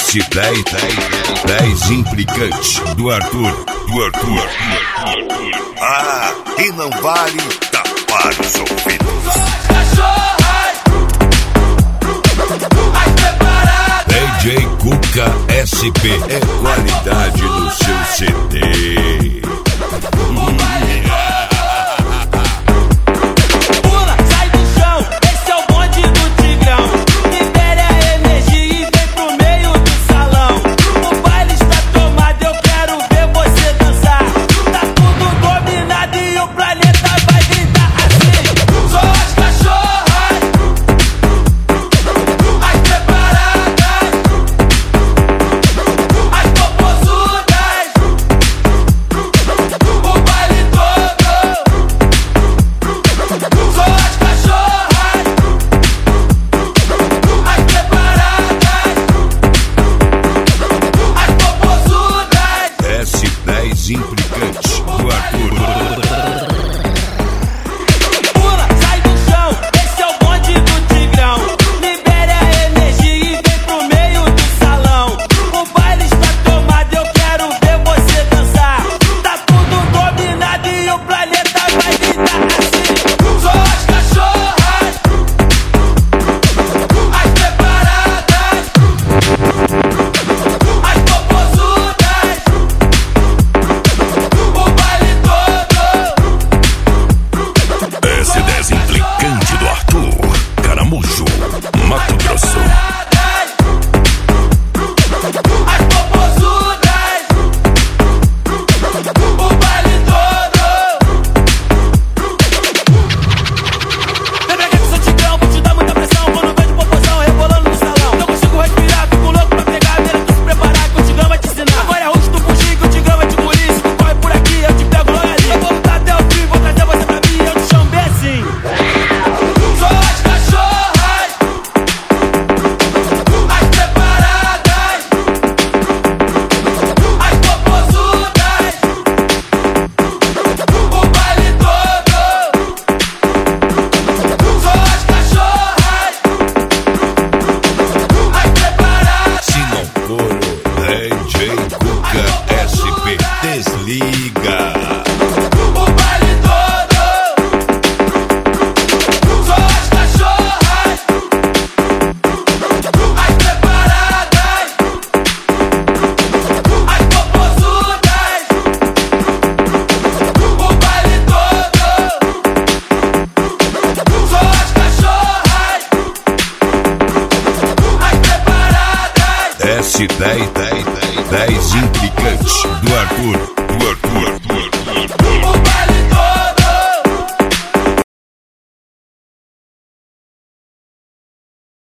S10 implicantes do Arthur. Ah, e não vale tapar os ouvidos. DJ Cuca SP é qualidade no seu CD. Implicantes do Arthur. Pula, sai do chão, esse é o bonde do Tigrão. Libere a energia e vem pro meio do salão. O baile está tomado, eu quero ver você dançar. Tá tudo dominado e o planeta vai gritar assim. Só as cachorras, as preparadas, as popozudas. S10 implicante do Arthur, Caramujo, Mato Grosso. As popozudas, o baile todo. Vem pra cá que sou Tigrão, vou te dar muita pressão. Quando vejo popozão rebolando no salão, não consigo respirar, fico louco pra pegar a mira. Tu se preparar que o Tigrão vai te ensinar. Agora é rosto do fugir que o Tigrão vai te engolir. Se tu corre por aqui, eu te pego logo ali. Eu vou lutar até o fim, vou trazer você pra mim, eu te chamo bem assim. Só as cachorras, as preparadas, as popozudas, o baile todo. Só as cachorras, as preparadas. Se não for o DJ Cuca SP, desliga. O baile todo. Só as cachorras, as preparadas, as popozudas, o baile todo. Só as cachorras, as preparadas. S10 implicantes do Arthur.